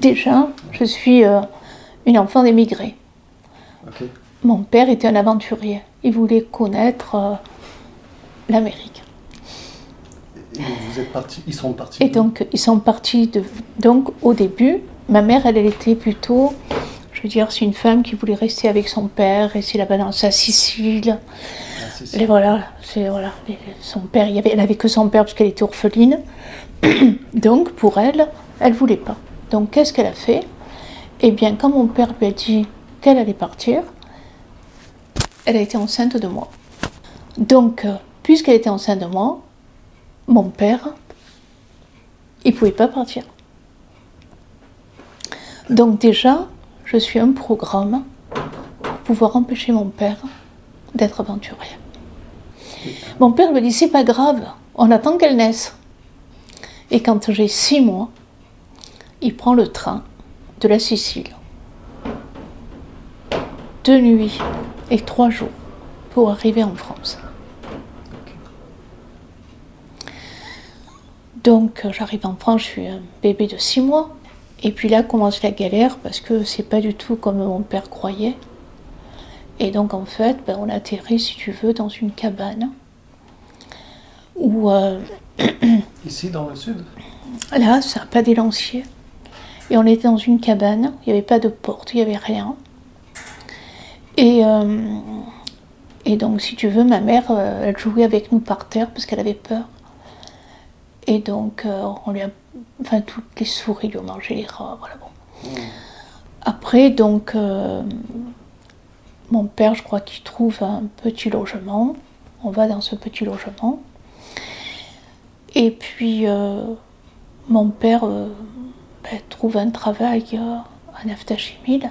Déjà, je suis une enfant d'émigré. Ok. Mon père était un aventurier. Il voulait connaître l'Amérique. Et donc vous êtes partis, ils sont partis. Et donc, ils sont partis de... Donc, au début, ma mère, elle était plutôt... Je veux dire, c'est une femme qui voulait rester avec son père, rester là-bas dans sa Sicile. Et voilà, son père, elle avait que son père parce qu'elle était orpheline. Donc, pour elle, elle voulait pas. Donc, qu'est-ce qu'elle a fait? Eh bien, quand mon père lui a dit qu'elle allait partir, elle a été enceinte de moi. Donc, puisqu'elle était enceinte de moi, mon père, il ne pouvait pas partir. Donc déjà, je suis un programme pour pouvoir empêcher mon père d'être aventurier. Mon père me dit, c'est pas grave, on attend qu'elle naisse. Et quand j'ai 6 mois, il prend le train de la Sicile. 2 nuits et 3 jours pour arriver en France. Donc j'arrive en France, je suis un bébé de 6 mois. Et puis là commence la galère parce que c'est pas du tout comme mon père croyait. Et donc en fait, on atterrit, si tu veux, dans une cabane. Où, Ici dans le sud? Là, c'est un pas des Lanciers. Et on était dans une cabane, il n'y avait pas de porte, il n'y avait rien. Et donc si tu veux, ma mère, elle jouait avec nous par terre parce qu'elle avait peur. Et donc, toutes les souris lui ont mangé les rats, voilà bon. Après, donc, mon père, je crois qu'il trouve un petit logement. On va dans ce petit logement. Et puis, mon père trouve un travail à Naftachimil.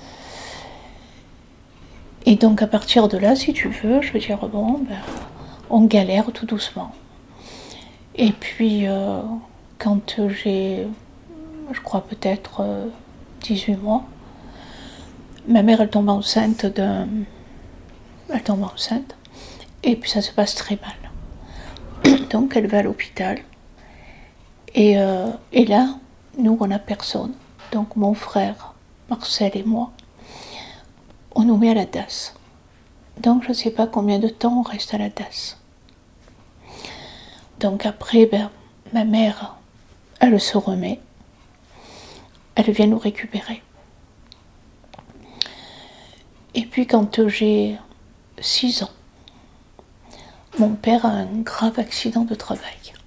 Et donc, à partir de là, si tu veux, je veux dire, on galère tout doucement. Et puis, quand j'ai, je crois peut-être 18 mois, ma mère, elle tombe enceinte. Et puis ça se passe très mal. Donc, elle va à l'hôpital. Et là, nous, on n'a personne. Donc, mon frère, Marcel et moi, on nous met à la DAS. Donc, je ne sais pas combien de temps on reste à la DAS. Donc après, ma mère, elle se remet. Elle vient nous récupérer. Et puis quand j'ai 6 ans, mon père a un grave accident de travail.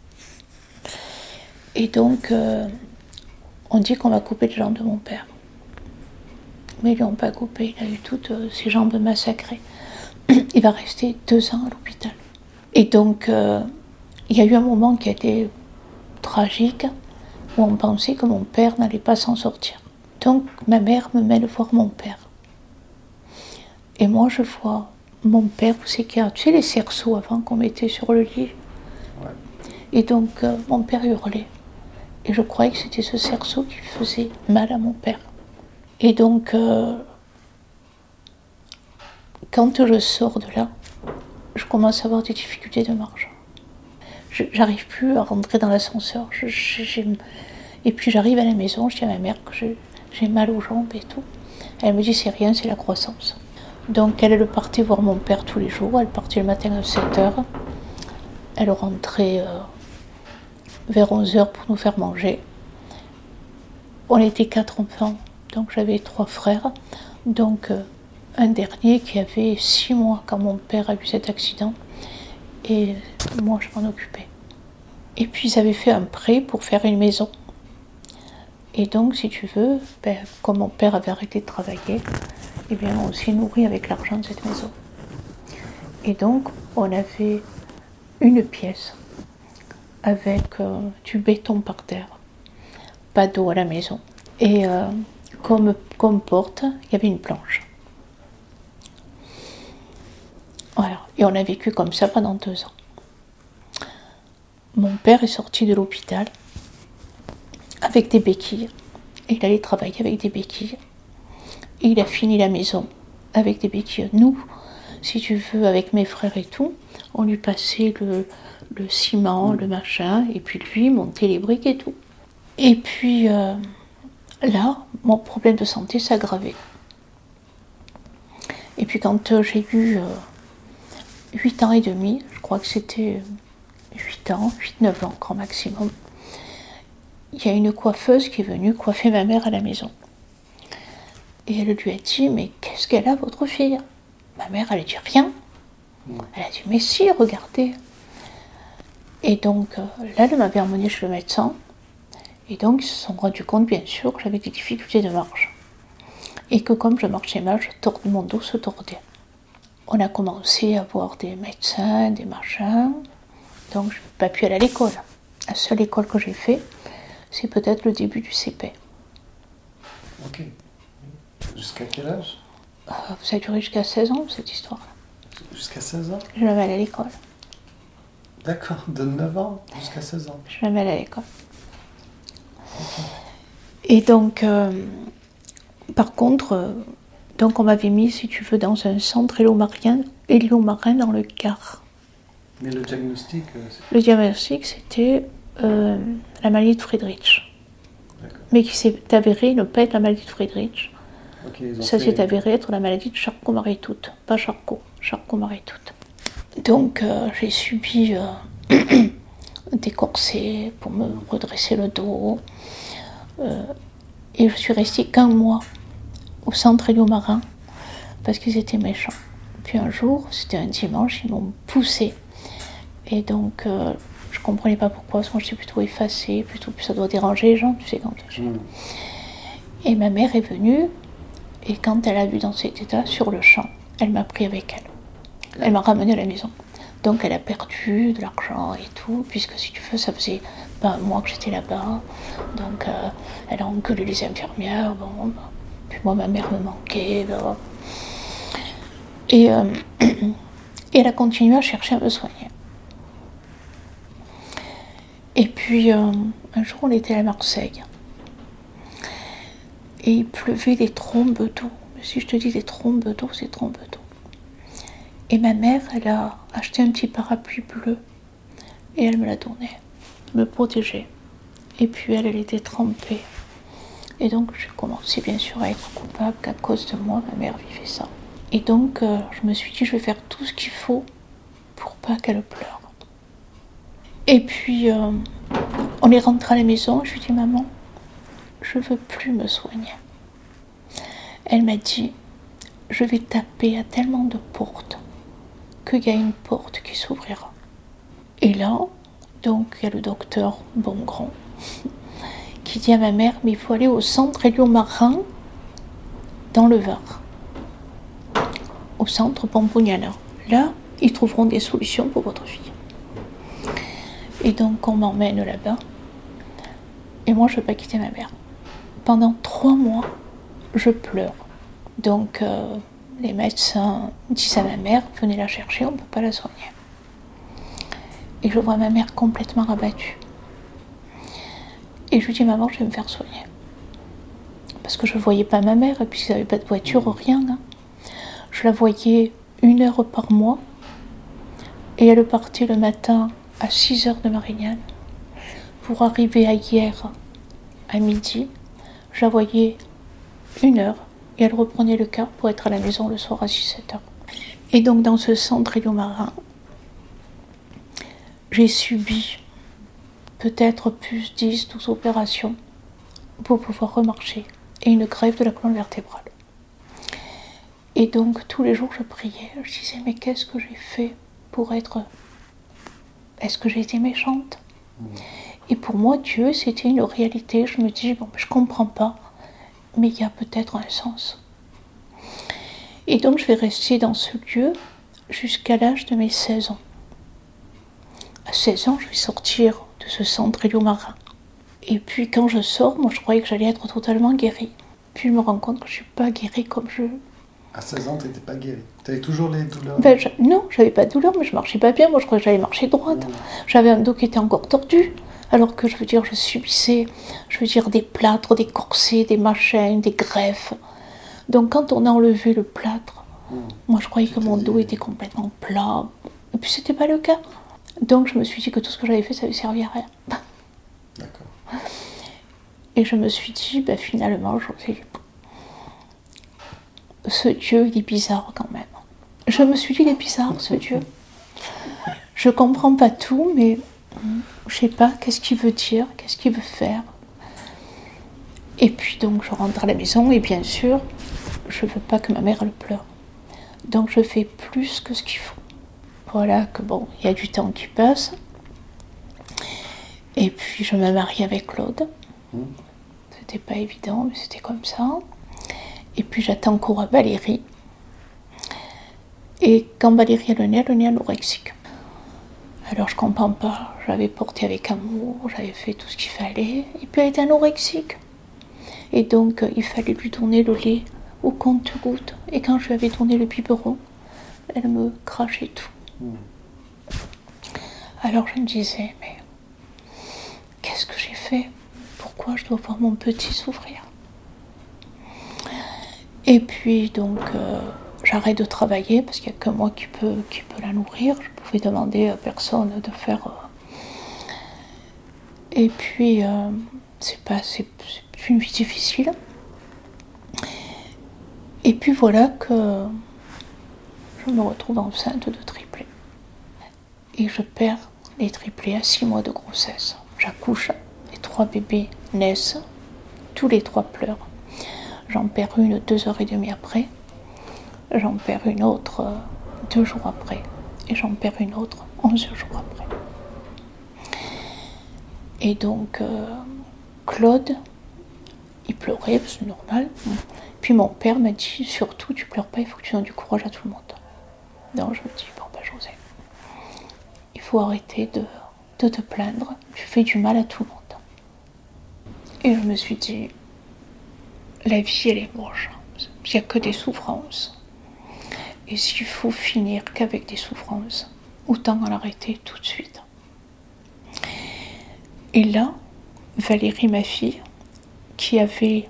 Et donc, on dit qu'on va couper les jambes de mon père. Mais ils ne l'ont pas coupé, il a eu toutes ses jambes massacrées. Il va rester 2 ans à l'hôpital. Et donc, il y a eu un moment qui a été tragique, où on pensait que mon père n'allait pas s'en sortir. Donc ma mère me mène voir mon père. Et moi je vois mon père, tu sais les cerceaux avant qu'on mettait sur le lit. Ouais. Et donc mon père hurlait. Et je croyais que c'était ce cerceau qui faisait mal à mon père. Et donc quand je sors de là, je commence à avoir des difficultés de marche. J'arrive plus à rentrer dans l'ascenseur. Et puis j'arrive à la maison, je dis à ma mère que j'ai mal aux jambes et tout. Elle me dit c'est rien, c'est la croissance. Donc elle partait voir mon père tous les jours. Elle partait le matin à 7h. Elle rentrait vers 11h pour nous faire manger. On était 4 enfants, donc j'avais 3 frères. Donc un dernier qui avait 6 mois quand mon père a eu cet accident. Et moi, je m'en occupais. Et puis, ils avaient fait un prêt pour faire une maison. Et donc, si tu veux, comme mon père avait arrêté de travailler, eh bien, on s'est nourri avec l'argent de cette maison. Et donc, on avait une pièce avec du béton par terre, pas d'eau à la maison. Et comme porte, il y avait une planche. Voilà. Et on a vécu comme ça pendant 2 ans. Mon père est sorti de l'hôpital avec des béquilles. Il allait travailler avec des béquilles. Et il a fini la maison avec des béquilles. Nous, si tu veux, avec mes frères et tout, on lui passait le ciment, le machin, et puis lui montait les briques et tout. Et puis, là, mon problème de santé s'aggravait. Et puis quand j'ai eu 8 ans et demi, je crois que c'était 8 ans, 8-9 ans grand maximum, il y a une coiffeuse qui est venue coiffer ma mère à la maison. Et elle lui a dit, mais qu'est-ce qu'elle a, votre fille? Ma mère, elle a dit rien. Elle a dit, mais si, regardez. Et donc là, elle m'avait emmenée chez le médecin. Et donc, ils se sont rendus compte, bien sûr, que j'avais des difficultés de marche. Et que comme je marchais mal, mon dos se tordait. On a commencé à voir des médecins, des machins. Donc, je n'ai pas pu aller à l'école. La seule école que j'ai faite, c'est peut-être le début du CP. Ok. Jusqu'à quel âge? Ça a duré jusqu'à 16 ans, cette histoire-là. Jusqu'à 16 ans? Je n'avais allé à l'école. D'accord, de 9 ans jusqu'à 16 ans. Je n'avais allé à l'école. Okay. Et donc, par contre, donc on m'avait mis, si tu veux, dans un centre héliomarin dans le Gard. Mais le diagnostic Le diagnostic, c'était la maladie de Friedreich. Mais qui s'est avéré ne pas être la maladie de Friedreich. Okay, ça s'est avéré être la maladie de Charcot-Marie-Tooth, pas Charcot-Marie-Tooth. Donc j'ai subi des corsets pour me redresser le dos. Et je suis restée qu'1 mois au centre héliomarin parce qu'ils étaient méchants. Puis un jour, c'était un dimanche, ils m'ont poussée. Et donc, je ne comprenais pas pourquoi, parce que moi j'étais plutôt effacée, ça doit déranger les gens, tu sais, quand tu... Et ma mère est venue, et quand elle a vu dans cet état, sur le champ, elle m'a pris avec elle. Elle m'a ramenée à la maison. Donc elle a perdu de l'argent et tout, puisque si tu veux, ça faisait un mois que j'étais là-bas. Donc elle a engueulé les infirmières, bon, puis moi ma mère me manquait. Là. Et elle a continué à chercher à me soigner. Et puis un jour on était à Marseille. Et il pleuvait des trombes d'eau. Mais si je te dis des trombes d'eau, c'est trombes d'eau. Et ma mère, elle a acheté un petit parapluie bleu. Et elle me l'a donné, me protégeait. Et puis elle était trempée. Et donc j'ai commencé bien sûr à être coupable qu'à cause de moi, ma mère vivait ça. Et donc je me suis dit, je vais faire tout ce qu'il faut pour pas qu'elle pleure. Et puis on est rentré à la maison, je lui ai dit, maman, je veux plus me soigner. Elle m'a dit, je vais taper à tellement de portes qu'il y a une porte qui s'ouvrira. Et là, donc, il y a le docteur Bongrand qui dit à ma mère, mais il faut aller au centre héliomarin dans le Var, au centre Pompognana. Là, ils trouveront des solutions pour votre fille. Et donc, on m'emmène là-bas. Et moi, je ne veux pas quitter ma mère. Pendant 3 mois, je pleure. Donc, les médecins disent à ma mère, venez la chercher, on ne peut pas la soigner. Et je vois ma mère complètement abattue. Et je lui dis, maman, je vais me faire soigner. Parce que je ne voyais pas ma mère, et puis il n'y avait pas de voiture, rien. Hein. Je la voyais 1 heure par mois. Et elle partait le matin à 6h de Marignane pour arriver à hier à midi. Je la voyais 1 heure. Et elle reprenait le car pour être à la maison le soir à 6-7 heures. Et donc dans ce centre héliomarin, j'ai subi peut-être plus 10-12 opérations pour pouvoir remarcher et une greffe de la colonne vertébrale. Et donc tous les jours je priais, je disais mais qu'est-ce que j'ai fait pour être... Est-ce que j'ai été méchante ? Et pour moi Dieu c'était une réalité, je me dis bon je comprends pas, mais il y a peut-être un sens. Et donc je vais rester dans ce lieu jusqu'à l'âge de mes 16 ans. À 16 ans, je vais sortir de ce centre héliomarin. Et puis quand je sors, moi je croyais que j'allais être totalement guérie. Puis je me rends compte que je ne suis pas guérie comme je... À 16 ans, tu n'étais pas guérie. Tu avais toujours les douleurs? Non, je n'avais pas de douleur, mais je ne marchais pas bien. Moi je croyais que j'allais marcher droite. J'avais un dos qui était encore tordu. Alors que je subissais, des plâtres, des corsets, des machins, des greffes. Donc quand on a enlevé le plâtre, moi je croyais que mon dos était complètement plat. Et puis c'était pas le cas. Donc je me suis dit que tout ce que j'avais fait, ça avait servi à rien. D'accord. Et je me suis dit, finalement, José, ce Dieu, il est bizarre quand même. Je me suis dit, il est bizarre, ce Dieu. Je comprends pas tout, mais je sais pas qu'est-ce qu'il veut dire, qu'est-ce qu'il veut faire. Et puis donc, je rentre à la maison, et bien sûr, je veux pas que ma mère, elle pleure. Donc, je fais plus que ce qu'il faut. Voilà que bon, il y a du temps qui passe. Et puis, je me marie avec Claude. C'était pas évident, mais c'était comme ça. Et puis j'attends encore Valérie. Et quand Valérie elle est anorexique. Alors je comprends pas, j'avais porté avec amour, j'avais fait tout ce qu'il fallait, et puis elle était anorexique. Et donc il fallait lui donner le lait au compte-gouttes. Et quand je lui avais donné le biberon, elle me crachait tout. Alors je me disais, mais qu'est-ce que j'ai fait? Pourquoi je dois voir mon petit souffrir? Et puis donc j'arrête de travailler parce qu'il n'y a que moi qui peux la nourrir. Je pouvais demander à personne de faire. Et puis c'est une vie difficile. Et puis voilà que je me retrouve enceinte de triplés. Et je perds les triplés à 6 mois de grossesse. J'accouche, les 3 bébés naissent, tous les 3 pleurent. J'en perds une 2h30 après, j'en perds une autre 2 jours après, et j'en perds une autre 11 jours après. Et donc, Claude, il pleurait, c'est normal. Puis mon père m'a dit, surtout, tu pleures pas, il faut que tu donnes du courage à tout le monde. Donc je me dis, José, il faut arrêter de te plaindre, tu fais du mal à tout le monde. Et je me suis dit, la vie, elle est moche. Il n'y a que des souffrances. Et s'il faut finir qu'avec des souffrances, autant en arrêter tout de suite. Et là, Valérie, ma fille, qui avait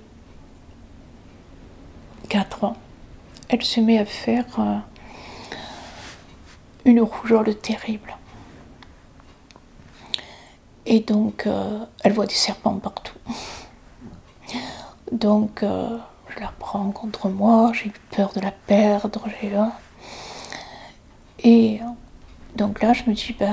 4 ans, elle se met à faire une rougeole terrible. Et donc, elle voit des serpents partout. Donc, je la prends contre moi, j'ai eu peur de la perdre, Et donc là, je me dis,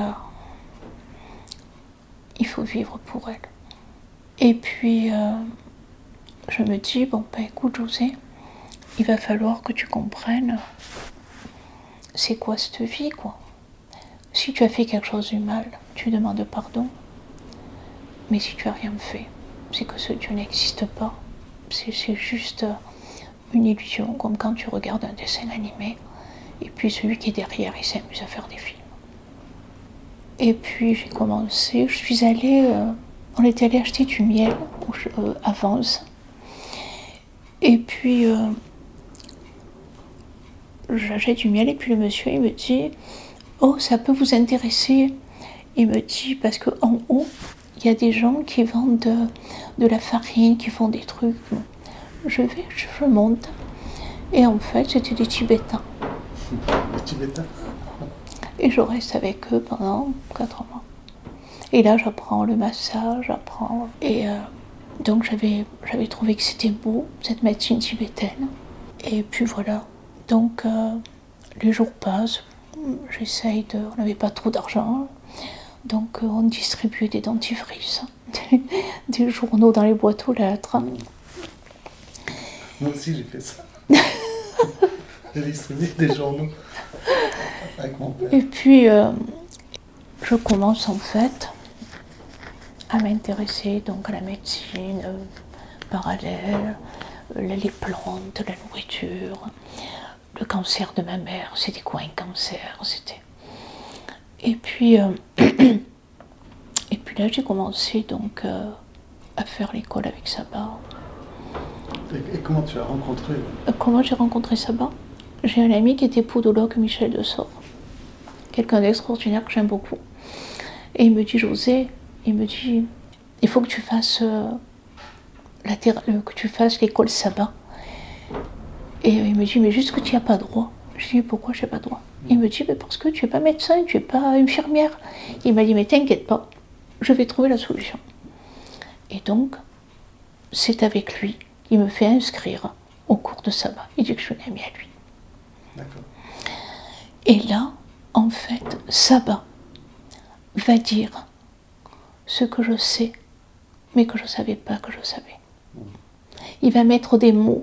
il faut vivre pour elle. Et puis, je me dis, écoute, José, il va falloir que tu comprennes c'est quoi cette vie, quoi. Si tu as fait quelque chose de mal, tu demandes pardon. Mais si tu n'as rien fait, c'est que ce Dieu n'existe pas. C'est juste une illusion, comme quand tu regardes un dessin animé, et puis celui qui est derrière, il s'amuse à faire des films. Et puis j'ai commencé, on était allé acheter du miel à Vence. Et puis j'achète du miel, et puis le monsieur, il me dit, oh, ça peut vous intéresser. Il me dit, parce qu'en haut, il y a des gens qui vendent de la farine, qui font des trucs. Je monte. Et en fait, c'était des Tibétains. Des Tibétains. Et je reste avec eux pendant 4 mois. Et là, j'apprends le massage, Et donc, j'avais trouvé que c'était beau, cette médecine tibétaine. Et puis voilà. Donc, les jours passent. On n'avait pas trop d'argent. Donc on distribuait des dentifrices, des journaux dans les boîtes aux lettres. Moi aussi j'ai fait ça. J'ai distribué des journaux avec mon père. Et puis je commence en fait à m'intéresser donc à la médecine parallèle, les plantes, la nourriture, le cancer de ma mère. C'était quoi un cancer? Et puis là, j'ai commencé donc à faire l'école avec Saba. Et comment tu as rencontré Comment j'ai rencontré Saba? J'ai un ami qui était podologue, Michel Dessort, quelqu'un d'extraordinaire que j'aime beaucoup. Et il me dit, José, il faut que tu fasses l'école Saba. Et il me dit, mais juste que tu n'y as pas droit. Je dis, pourquoi je n'ai pas droit? Il me dit, parce que tu n'es pas médecin, tu n'es pas infirmière. Il m'a dit, mais t'inquiète pas, je vais trouver la solution. Et donc, c'est avec lui qu'il me fait inscrire au cours de sabbat. Il dit que je suis une amie à lui. D'accord. Et là, en fait, sabbat va dire ce que je sais, mais que je ne savais pas que je savais. Il va mettre des mots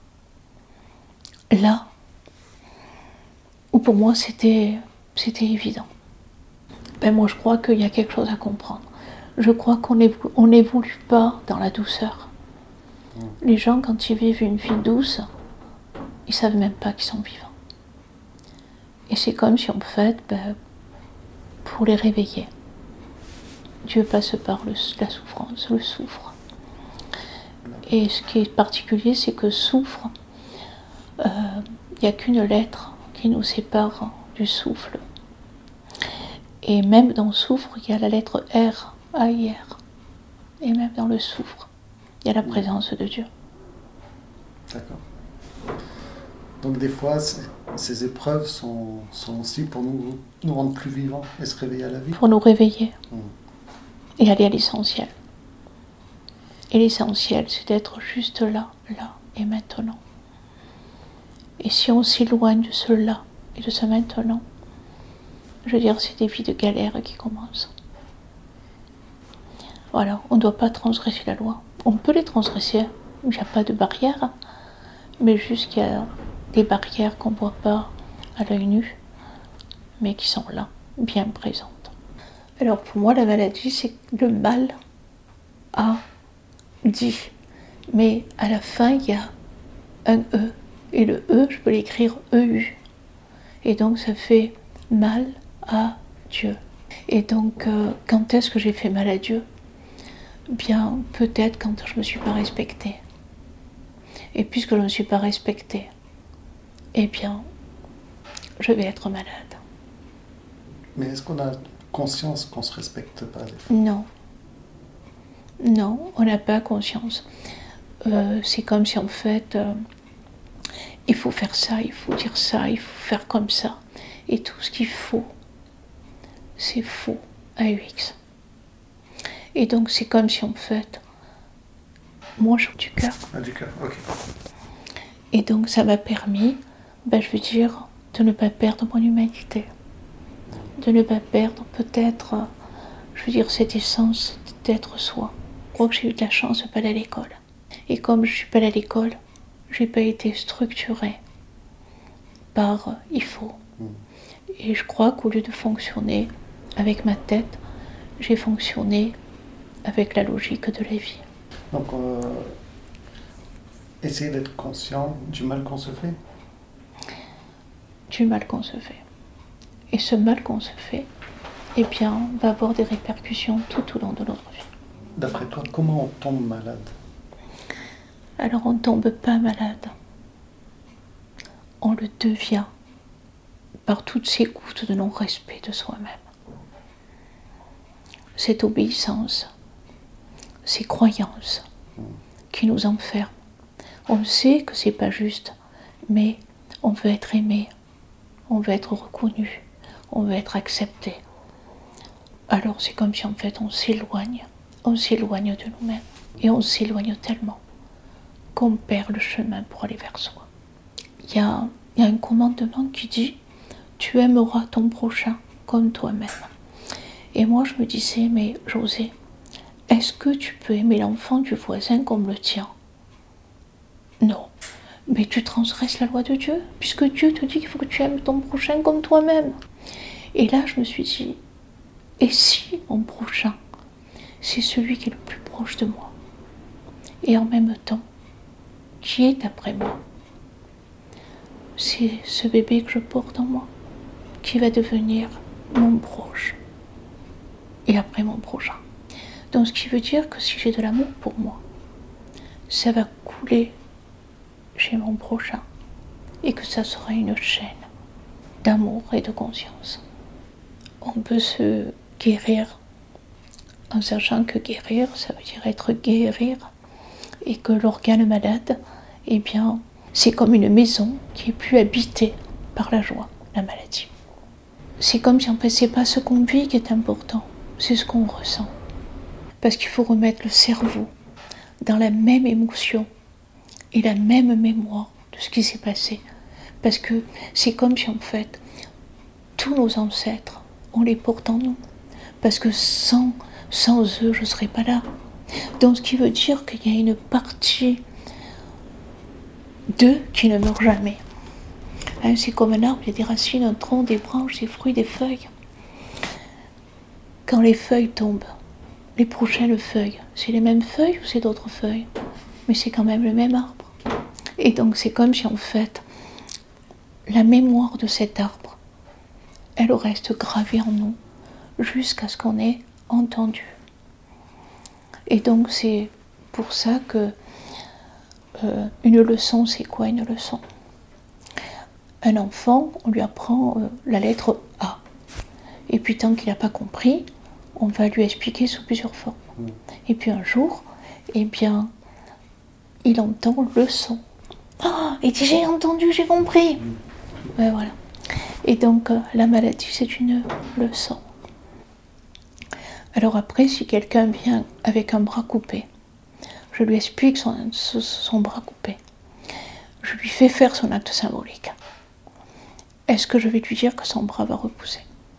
là où pour moi c'était évident. Ben moi je crois qu'il y a quelque chose à comprendre. Je crois qu'on n'évolue pas dans la douceur. Les gens, quand ils vivent une vie douce, ils ne savent même pas qu'ils sont vivants. Et c'est comme si en fait, pour les réveiller, Dieu passe par la souffrance, le souffre. Et ce qui est particulier, c'est que souffre, il n'y a qu'une lettre qui nous sépare du souffle. Et même dans le souffre, il y a la lettre R, A-I-R. Et même dans le souffre, il y a la présence de Dieu. D'accord. Donc des fois, ces épreuves sont aussi pour nous rendre plus vivants et se réveiller à la vie. Pour nous réveiller et aller à l'essentiel. Et l'essentiel, c'est d'être juste là, là et maintenant. Et si on s'éloigne de ce là et de ce maintenant, je veux dire, c'est des vies de galère qui commencent. Voilà, on ne doit pas transgresser la loi. On peut les transgresser, il n'y a pas de barrière, mais juste qu'il y a des barrières qu'on ne voit pas à l'œil nu, mais qui sont là, bien présentes. Alors pour moi, la maladie, c'est le mal a dit. Mais à la fin, il y a un E. Et le E, je peux l'écrire EU. Et donc ça fait mal à Dieu. Et donc, quand est-ce que j'ai fait mal à Dieu ? Bien, peut-être quand je ne me suis pas respectée. Et puisque je ne me suis pas respectée, eh bien, je vais être malade. Mais est-ce qu'on a conscience qu'on ne se respecte pas des fois ? Non. Non, on n'a pas conscience. C'est comme si en fait, il faut faire ça, il faut dire ça, il faut faire comme ça. Et tout ce qu'il faut, c'est faux à UX. Et donc c'est comme si en fait, moi je suis du cœur. Ah, du cœur, ok. Et donc ça m'a permis, je veux dire, de ne pas perdre mon humanité. De ne pas perdre peut-être, je veux dire, cette essence d'être soi. Je crois que j'ai eu de la chance de ne pas aller à l'école. Et comme je ne suis pas allée à l'école, je n'ai pas été structurée par il faut. Et je crois qu'au lieu de fonctionner avec ma tête, j'ai fonctionné avec la logique de la vie. Donc, essayer d'être conscient du mal qu'on se fait. Du mal qu'on se fait. Et ce mal qu'on se fait, eh bien, va avoir des répercussions tout au long de notre vie. D'après toi, comment on tombe malade ? Alors on ne tombe pas malade. On le devient par toutes ces gouttes de non-respect de soi-même. Cette obéissance, ces croyances qui nous enferment. On sait que c'est pas juste, mais on veut être aimé, on veut être reconnu, on veut être accepté. Alors c'est comme si en fait on s'éloigne de nous-mêmes. Et on s'éloigne tellement qu'on perd le chemin pour aller vers soi. Il y a un commandement qui dit « Tu aimeras ton prochain comme toi-même ». Et moi je me disais « Mais José, est-ce que tu peux aimer l'enfant du voisin comme le tien ?» Non. Mais tu transgresses la loi de Dieu, puisque Dieu te dit qu'il faut que tu aimes ton prochain comme toi-même. Et là je me suis dit « Et si mon prochain, c'est celui qui est le plus proche de moi, et en même temps, qui est après moi. C'est ce bébé que je porte en moi, qui va devenir mon proche, et après mon prochain. Donc ce qui veut dire que si j'ai de l'amour pour moi, ça va couler chez mon prochain, et que ça sera une chaîne d'amour et de conscience. On peut se guérir en sachant que guérir, ça veut dire être guérir, et que l'organe malade, eh bien, c'est comme une maison qui est plus habitée par la joie, la maladie. C'est comme si en fait, c'est pas ce qu'on vit qui est important, c'est ce qu'on ressent. Parce qu'il faut remettre le cerveau dans la même émotion et la même mémoire de ce qui s'est passé. Parce que c'est comme si en fait, tous nos ancêtres, on les porte en nous. Parce que sans eux, je ne serais pas là. Donc ce qui veut dire qu'il y a une partie d'eux qui ne meurt jamais. Hein, c'est comme un arbre, il y a des racines, un tronc, des branches, des fruits, des feuilles. Quand les feuilles tombent, les prochaines feuilles, c'est les mêmes feuilles ou c'est d'autres feuilles? Mais c'est quand même le même arbre. Et donc c'est comme si en fait, la mémoire de cet arbre, elle reste gravée en nous jusqu'à ce qu'on ait entendu. Et donc c'est pour ça que une leçon, c'est quoi une leçon? Un enfant, on lui apprend la lettre A. Et puis tant qu'il n'a pas compris, on va lui expliquer sous plusieurs formes. Et puis un jour, eh bien, il entend le son. Oh, il dit j'ai entendu, j'ai compris. Ben voilà. Et donc la maladie, c'est une leçon. Alors après, si quelqu'un vient avec un bras coupé, je lui explique son bras coupé. Je lui fais faire son acte symbolique. Est-ce que je vais lui dire que son bras va repousser?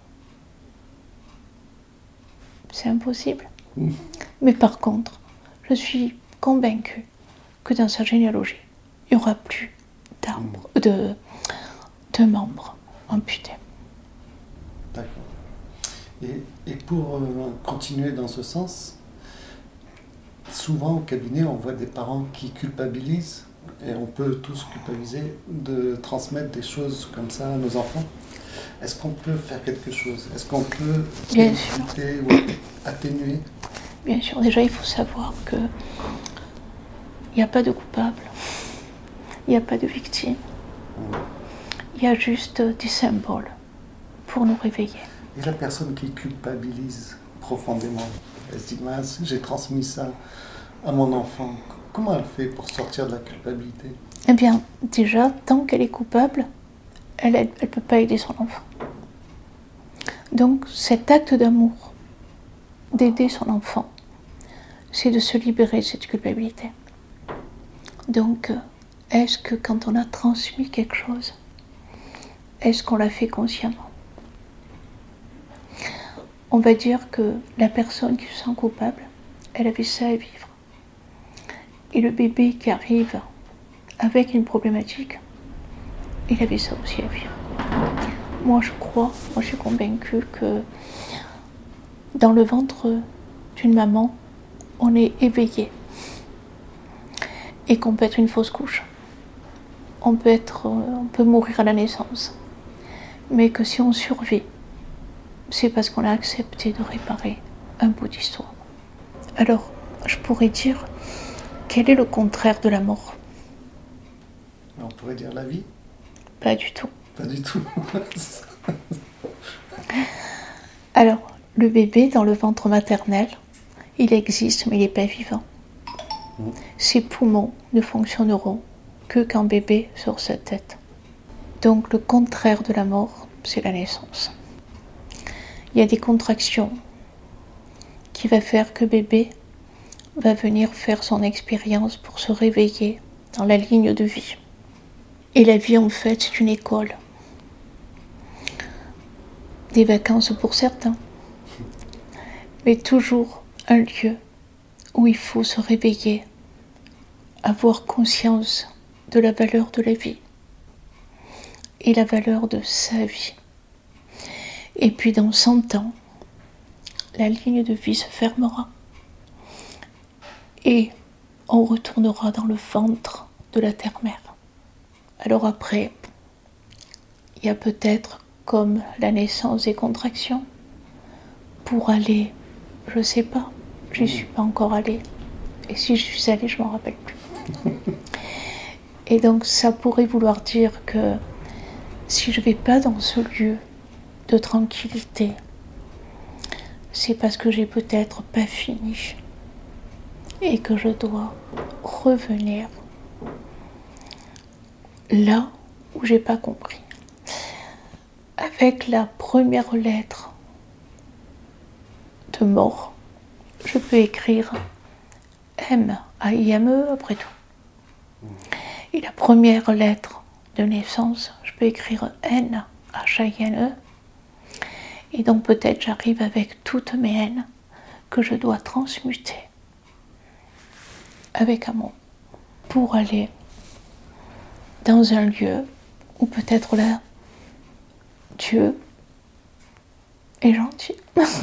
C'est impossible. Mais par contre, je suis convaincue que dans sa généalogie, il n'y aura plus de membres amputés. D'accord. Et pour continuer dans ce sens, souvent au cabinet, on voit des parents qui culpabilisent, et on peut tous culpabiliser, de transmettre des choses comme ça à nos enfants. Est-ce qu'on peut faire quelque chose? Est-ce qu'on peut éviter ou atténuer? Bien sûr, déjà il faut savoir que il n'y a pas de coupable, il n'y a pas de victime, il y a juste des symboles pour nous réveiller. Et la personne qui culpabilise profondément, elle se dit mince, j'ai transmis ça à mon enfant. Comment elle fait pour sortir de la culpabilité? Eh bien, déjà, tant qu'elle est coupable, elle ne peut pas aider son enfant. Donc, cet acte d'amour, d'aider son enfant, c'est de se libérer de cette culpabilité. Donc, est-ce que quand on a transmis quelque chose, est-ce qu'on l'a fait consciemment? On va dire que la personne qui se sent coupable, elle avait ça à vivre. Et le bébé qui arrive avec une problématique, il avait ça aussi à vivre. Moi je suis convaincue que dans le ventre d'une maman, on est éveillé. Et qu'on peut être une fausse couche. On peut mourir à la naissance. Mais que si on survit, c'est parce qu'on a accepté de réparer un bout d'histoire. Alors, je pourrais dire, quel est le contraire de la mort? On pourrait dire la vie? Pas du tout. Pas du tout. Alors, le bébé dans le ventre maternel, il existe, mais il n'est pas vivant. Ses poumons ne fonctionneront que quand bébé sort sa tête. Donc, le contraire de la mort, c'est la naissance. Il y a des contractions qui vont faire que bébé va venir faire son expérience pour se réveiller dans la ligne de vie. Et la vie, en fait, c'est une école. Des vacances pour certains, mais toujours un lieu où il faut se réveiller, avoir conscience de la valeur de la vie et la valeur de sa vie. Et puis dans 100 ans, la ligne de vie se fermera et on retournera dans le ventre de la terre-mère. Alors après, il y a peut-être comme la naissance des contractions pour aller, je ne sais pas, je n'y suis pas encore allée. Et si je suis allée, je ne m'en rappelle plus. Et donc ça pourrait vouloir dire que si je ne vais pas dans ce lieu de tranquillité, c'est parce que j'ai peut-être pas fini et que je dois revenir là où j'ai pas compris. Avec la première lettre de mort, je peux écrire M A-I-M-E après tout. Et la première lettre de naissance, je peux écrire N, H-I-N-E. Et donc peut-être j'arrive avec toutes mes N que je dois transmuter avec amour pour aller dans un lieu où peut-être là, Dieu est gentil.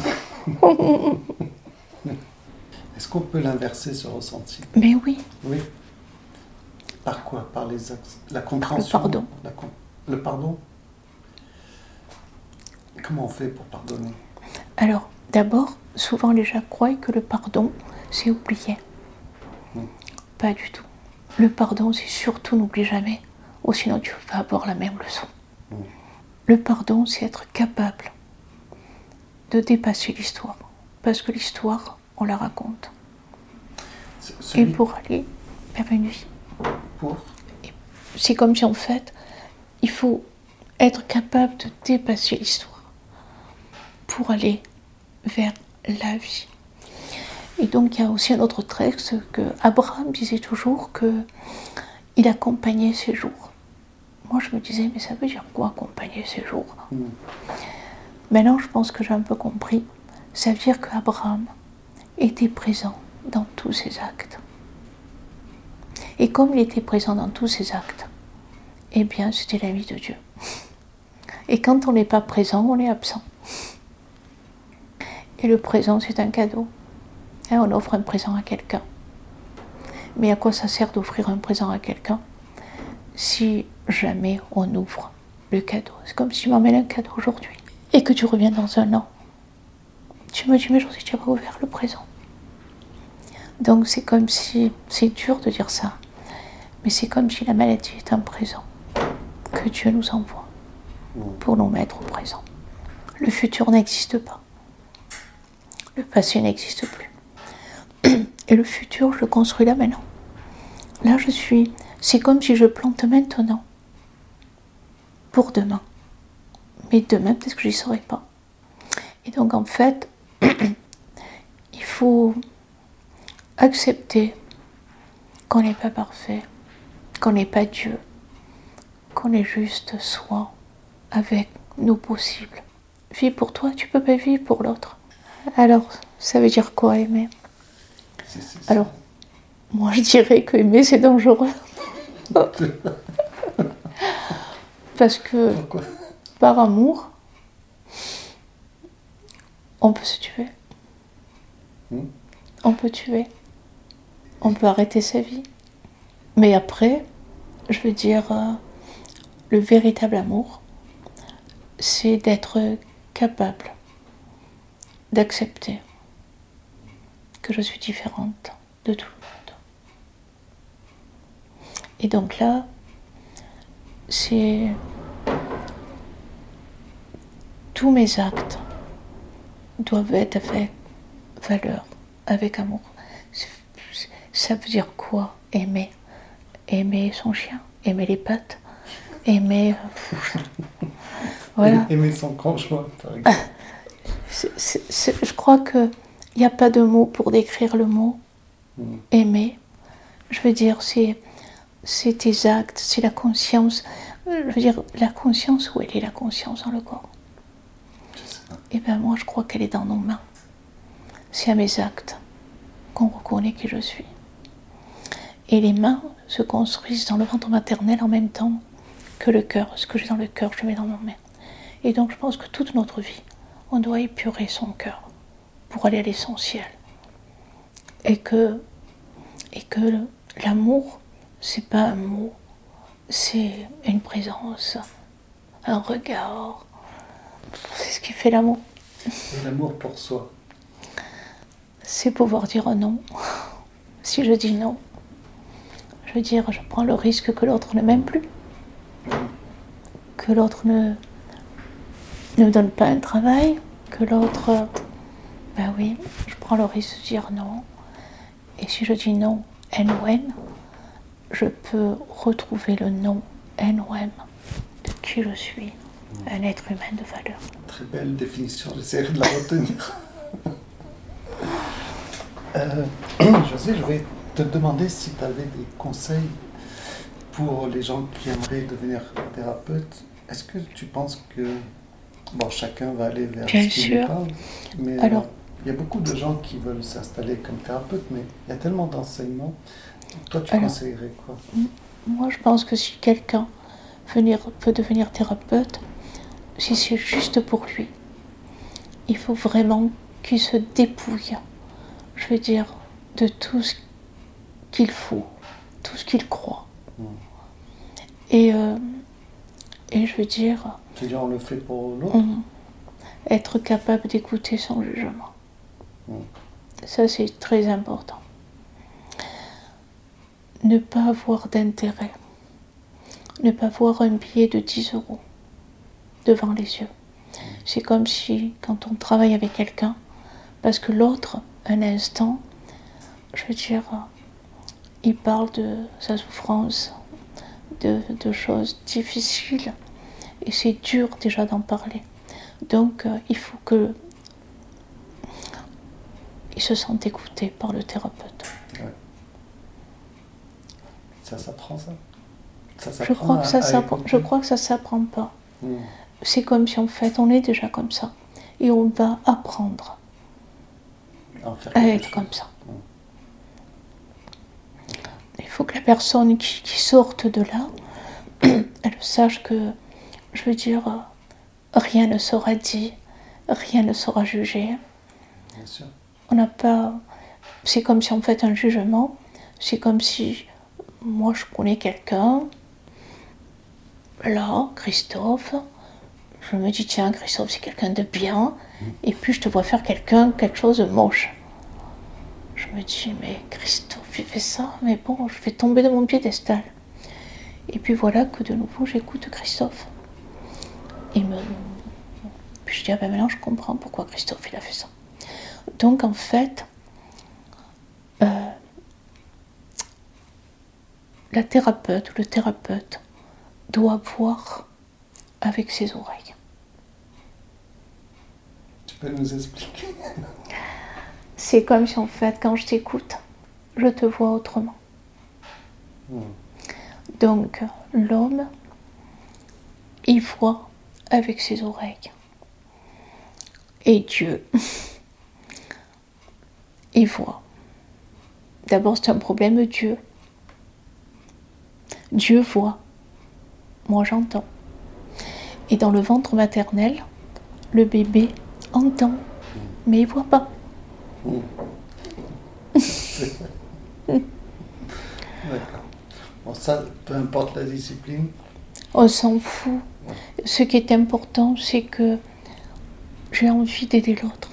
Est-ce qu'on peut l'inverser, ce ressenti? Mais oui. Oui. Par quoi? Par les axes, la compréhension? Par le pardon. Le pardon? Comment on fait pour pardonner? Alors, d'abord, souvent les gens croient que le pardon, c'est oublier. Pas du tout. Le pardon, c'est surtout n'oublie jamais, ou sinon tu vas avoir la même leçon. Le pardon, c'est être capable de dépasser l'histoire. Parce que l'histoire, on la raconte. Et pour aller vers une vie. C'est comme si en fait, il faut être capable de dépasser l'histoire pour aller vers la vie. Et donc il y a aussi un autre texte que Abraham disait toujours qu'il accompagnait ses jours. Moi je me disais, mais ça veut dire quoi accompagner ses jours? Maintenant je pense que j'ai un peu compris. Ça veut dire qu'Abraham était présent dans tous ses actes. Et comme il était présent dans tous ses actes, eh bien c'était l'ami de Dieu. Et quand on n'est pas présent, on est absent. Et le présent, c'est un cadeau. Et on offre un présent à quelqu'un. Mais à quoi ça sert d'offrir un présent à quelqu'un si jamais on ouvre le cadeau? C'est comme si tu m'emmènes un cadeau aujourd'hui et que tu reviens dans un an. Tu me dis, mais José, tu n'as pas ouvert le présent. Donc c'est comme si, c'est dur de dire ça, mais c'est comme si la maladie est un présent que Dieu nous envoie pour nous mettre au présent. Le futur n'existe pas. Le passé n'existe plus. Et le futur, je le construis là maintenant. Là, c'est comme si je plante maintenant pour demain. Mais demain, peut-être que je n'y serai pas. Et donc, en fait, il faut accepter qu'on n'est pas parfait, qu'on n'est pas Dieu, qu'on est juste soi avec nos possibles. Vis pour toi, tu peux pas vivre pour l'autre. Alors, ça veut dire quoi aimer? Alors, moi je dirais que aimer c'est dangereux. Parce que par amour, on peut se tuer. On peut tuer. On peut arrêter sa vie. Mais après, je veux dire, le véritable amour, c'est d'être capable d'accepter que je suis différente de tout le monde. Et donc là, c'est tous mes actes doivent être avec valeur, avec amour. Ça veut dire quoi, aimer? Aimer son chien, aimer les pattes, aimer... voilà. Aimer son conjoint, par exemple. Je crois qu'il n'y a pas de mots pour décrire le mot aimer. Je veux dire, c'est tes actes, c'est la conscience. Je veux dire, la conscience, où elle est la conscience dans le corps? Eh bien, moi, je crois qu'elle est dans nos mains. C'est à mes actes qu'on reconnaît qui je suis. Et les mains se construisent dans le ventre maternel en même temps que le cœur. Ce que j'ai dans le cœur, je le mets dans mon main. Et donc, je pense que toute notre vie, on doit épurer son cœur pour aller à l'essentiel. Et que l'amour, c'est pas un mot, c'est une présence, un regard. C'est ce qui fait l'amour. Et l'amour pour soi? C'est pouvoir dire non. Si je dis non, je veux dire, je prends le risque que l'autre ne m'aime plus. Que l'autre ne me donne pas un travail. Que l'autre... Ben oui, je prends le risque de dire non. Et si je dis non, N-O-N, je peux retrouver le non, N-O-M, de qui je suis, un être humain de valeur. Très belle définition, j'essaierai de la retenir. José, je vais te demander si tu avais des conseils pour les gens qui aimeraient devenir thérapeute. Est-ce que tu penses que, bon, chacun va aller vers Bien ce qui lui sûr. parle, mais Alors, il y a beaucoup de gens qui veulent s'installer comme thérapeute, mais il y a tellement d'enseignements. Toi, tu alors, conseillerais quoi? moi, je pense que si quelqu'un peut devenir thérapeute, si c'est juste pour lui, il faut vraiment qu'il se dépouille, je veux dire, de tout ce qu'il faut, tout ce qu'il croit. Et, et je veux dire, Tu dis on le fait pour l'autre? être capable d'écouter son jugement. Ça, c'est très important. Ne pas avoir d'intérêt. Ne pas avoir un billet de 10 € devant les yeux. C'est comme si, quand on travaille avec quelqu'un, parce que l'autre, un instant, je veux dire, il parle de sa souffrance, de choses difficiles, et c'est dur déjà d'en parler. Donc, il faut qu'il se sente écouté par le thérapeute. Ouais. Ça s'apprend, ça? Je crois que ça s'apprend pas. C'est comme si en fait on est déjà comme ça et on va apprendre à être comme ça. Il faut que la personne qui sorte de là, elle sache que, je veux dire, rien ne sera dit, rien ne sera jugé. Bien sûr. On n'a pas. C'est comme si on fait un jugement. C'est comme si moi je connais quelqu'un. Là, Christophe, je me dis tiens, Christophe c'est quelqu'un de bien, et puis je te vois faire quelque chose de moche. Je me dis mais Christophe il fait ça, mais bon, je vais tomber de mon piédestal. Et puis voilà que de nouveau j'écoute Christophe. Puis je dis ah ben maintenant je comprends pourquoi Christophe il a fait ça. Donc en fait, la thérapeute ou le thérapeute doit voir avec ses oreilles. Tu peux nous expliquer? C'est comme si en fait quand je t'écoute, je te vois autrement. Donc l'homme, il voit avec ses oreilles. Et Dieu, il voit. D'abord c'est un problème Dieu. Dieu voit. Moi j'entends. Et dans le ventre maternel, le bébé entend, mais il voit pas. D'accord. Bon, ça, peu importe la discipline. On s'en fout. Ce qui est important, c'est que j'ai envie d'aider l'autre.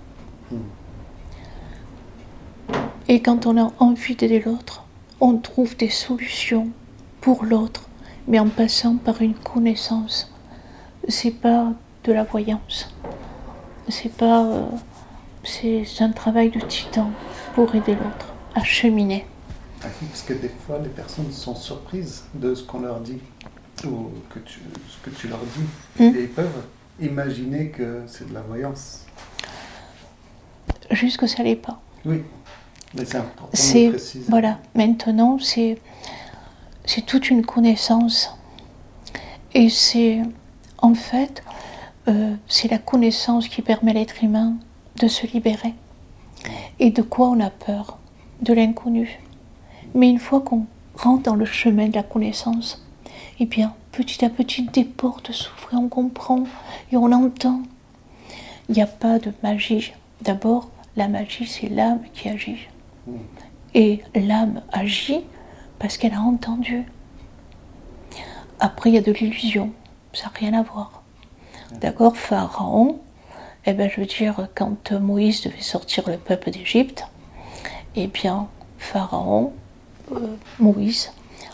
Et quand on a envie d'aider l'autre, on trouve des solutions pour l'autre, mais en passant par une connaissance. C'est pas de la voyance. C'est pas. C'est un travail de titan pour aider l'autre à cheminer. Parce que des fois, les personnes sont surprises de ce qu'on leur dit, ou ce que tu leur dis, et ils peuvent imaginer que c'est de la voyance. Juste que ça l'est pas. Oui, mais c'est important de préciser. Voilà, maintenant, c'est toute une connaissance. Et c'est, en fait, c'est la connaissance qui permet à l'être humain de se libérer. Et de quoi on a peur? De l'inconnu. Mais une fois qu'on rentre dans le chemin de la connaissance, eh bien, petit à petit, des portes s'ouvrent et on comprend et on entend. Il n'y a pas de magie. D'abord, la magie, c'est l'âme qui agit. Et l'âme agit parce qu'elle a entendu. Après, il y a de l'illusion. Ça n'a rien à voir. D'accord, Pharaon, eh bien, je veux dire, quand Moïse devait sortir le peuple d'Égypte, eh bien, Pharaon, Moïse,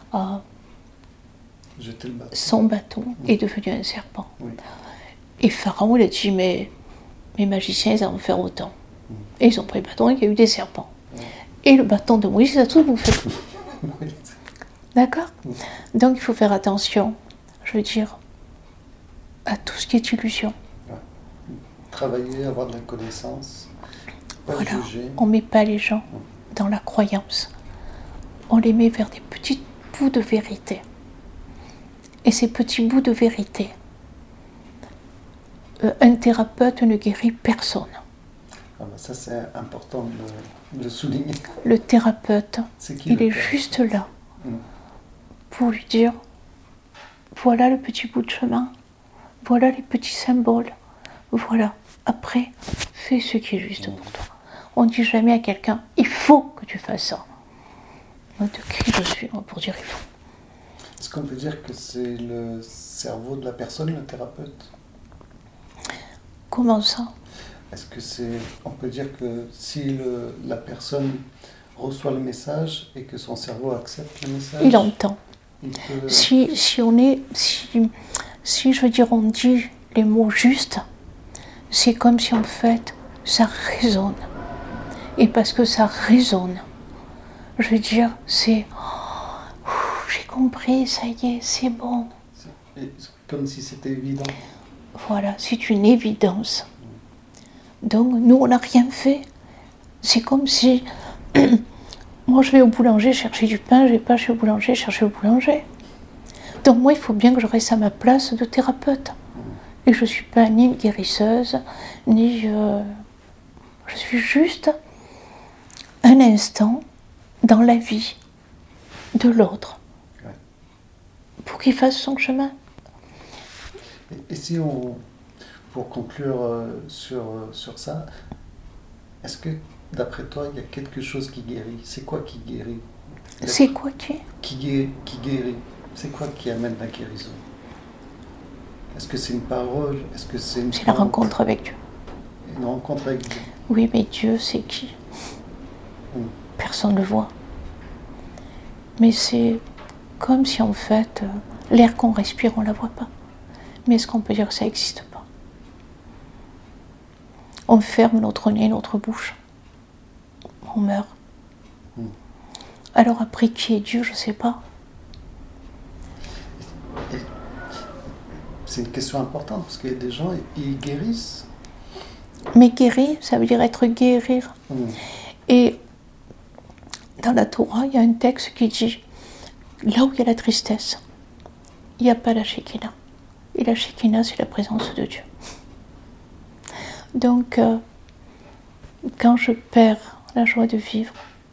son bâton est devenu un serpent. Et Pharaon, il a dit, mais mes magiciens, ils en faire autant. Et ils ont pris le bâton et il y a eu des serpents. Et le bâton de Moïse, il a tout bouffé. D'accord? Donc, il faut faire attention, je veux dire, à tout ce qui est illusion. Travailler, avoir de la connaissance, pas voilà. juger. On ne met pas les gens dans la croyance. on les met vers des petits bouts de vérité. Et ces petits bouts de vérité, un thérapeute ne guérit personne. Ah ben ça, c'est important de le souligner. Le thérapeute, il est thérapeute juste là pour lui dire, voilà le petit bout de chemin, voilà les petits symboles, voilà. Après, fais ce qui est juste pour toi. On ne dit jamais à quelqu'un, il faut que tu fasses ça. Moi, de qui je suis, moi, pour dire il faut. Est-ce qu'on peut dire que c'est le cerveau de la personne, le thérapeute? Comment ça? Est-ce que on peut dire que si la personne reçoit le message et que son cerveau accepte le message, il entend. Il peut... Si je veux dire, on dit les mots justes, c'est comme si en fait ça résonne. Et parce que ça résonne, je veux dire, c'est j'ai compris, ça y est, c'est bon. C'est comme si c'était évident. Voilà, c'est une évidence. Donc nous, on n'a rien fait. C'est comme si moi je vais au boulanger chercher du pain, je vais pas chez le boulanger chercher le boulanger. Donc moi, il faut bien que je reste à ma place de thérapeute. Et je ne suis pas ni une guérisseuse, ni... je suis juste un instant dans la vie de l'autre, pour qu'il fasse son chemin. Et si pour conclure sur ça, est-ce que d'après toi, il y a quelque chose qui guérit? C'est quoi qui guérit? C'est quoi qui guérit? C'est quoi qui amène la guérison? Est-ce que c'est une parole? Est-ce que c'est une... C'est la rencontre avec Dieu. Une rencontre avec Dieu. Oui, mais Dieu, c'est qui? Personne ne le voit. Mais c'est comme si en fait, l'air qu'on respire, on ne la voit pas. Mais est-ce qu'on peut dire que ça n'existe pas? On ferme notre nez, notre bouche. On meurt. Alors après, qui est Dieu, je ne sais pas. C'est une question importante parce qu'il y a des gens, ils guérissent. Mais guérir, ça veut dire être guérir. Et dans la Torah, il y a un texte qui dit, là où il y a la tristesse, il n'y a pas la Shekinah. Et la Shekinah, c'est la présence de Dieu. Donc, quand je perds la joie de vivre,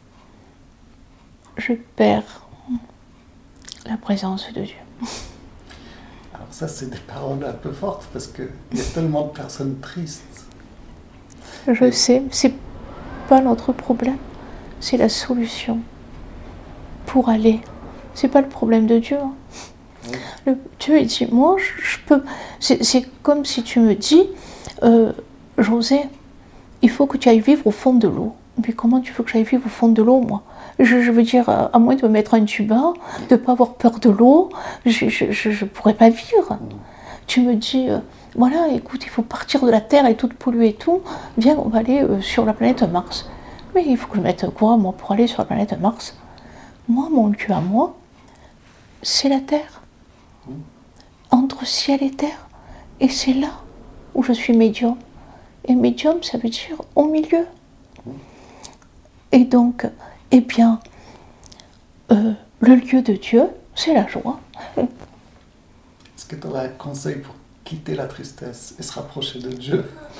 je perds la présence de Dieu. Alors ça, c'est des paroles un peu fortes parce qu'il y a tellement de personnes tristes. Je sais, c'est pas notre problème, c'est la solution pour aller. C'est pas le problème de Dieu. Dieu, il dit, moi, je peux... C'est comme si tu me dis, José, il faut que tu ailles vivre au fond de l'eau. Mais comment tu veux que j'aille vivre au fond de l'eau, moi? Je veux dire, à moins de me mettre un tuba, de ne pas avoir peur de l'eau, je ne pourrais pas vivre. Tu me dis, voilà, écoute, il faut partir de la Terre, elle est toute polluée et tout, viens, on va aller sur la planète Mars. Mais il faut que je mette quoi, moi, pour aller sur la planète Mars? Moi, mon lieu à moi, c'est la Terre. Entre ciel et terre. Et c'est là où je suis médium. Et médium, ça veut dire au milieu. Et donc, eh bien, le lieu de Dieu, c'est la joie. Est-ce que tu aurais un conseil pour quitter la tristesse et se rapprocher de Dieu?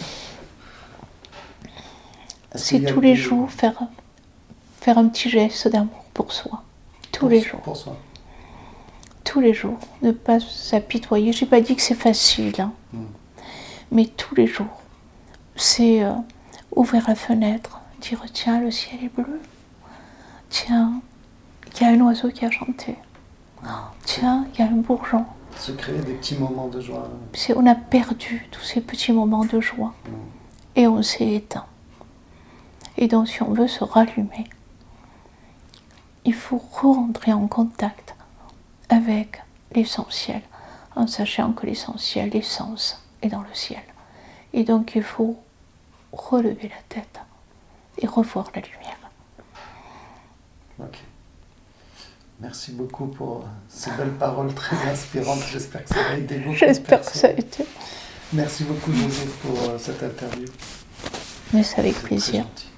C'est tous les jours faire un petit geste d'amour pour soi. Tous les jours. Pour soi. Tous les jours. Ne pas s'apitoyer. Je n'ai pas dit que c'est facile, hein. Mais tous les jours. C'est ouvrir la fenêtre, dire tiens, le ciel est bleu. Tiens, il y a un oiseau qui a chanté. Tiens, il y a un bourgeon. Se créer des petits moments de joie. On a perdu tous ces petits moments de joie. Et on s'est éteint. Et donc, si on veut se rallumer, il faut re-rentrer en contact avec l'essentiel, en sachant que l'essentiel, l'essence, est dans le ciel. Et donc, il faut relever la tête et revoir la lumière. Ok. Merci beaucoup pour ces belles paroles très inspirantes. J'espère que ça a aidé beaucoup. J'espère que ça a été. Merci beaucoup, José, pour cette interview. Mais c'est avec plaisir. Très gentil.